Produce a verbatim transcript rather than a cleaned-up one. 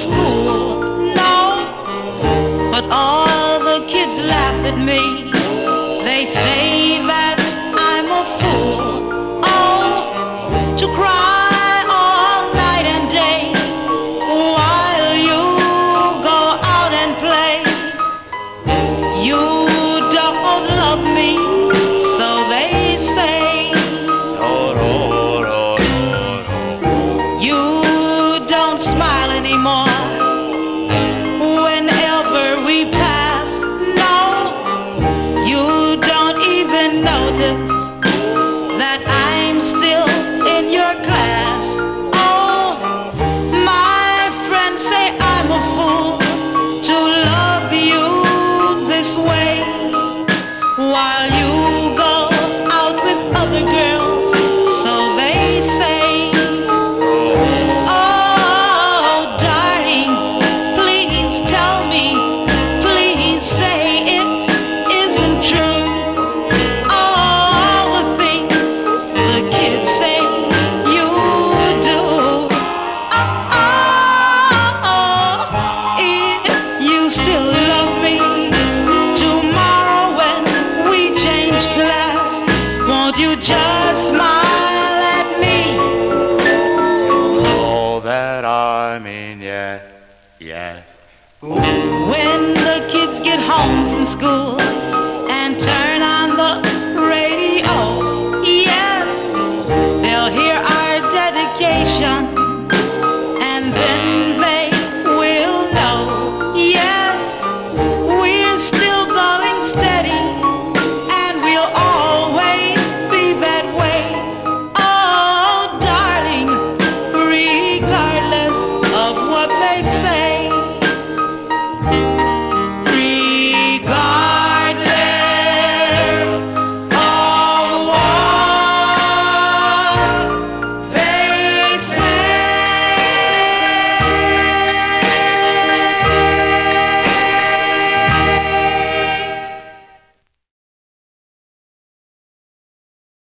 school, no, but all the kids laugh at me. They say that I'm a fool, oh, to cry all night and day while you go out and play. You don't love me, so they say. You don't smile anymore whenever we pass, no. You don't even notice that I'm still in your class. Oh, my friends say I'm a fool to love you this way while you go out with other girls, so they say. Oh, darling, please tell me, please say it isn't true. All the things the kids say you do. Oh, oh, if you still love me, tomorrow when we change class, won't you just smile at me? All that I mean, yes, yes. When the kids get home from school and turn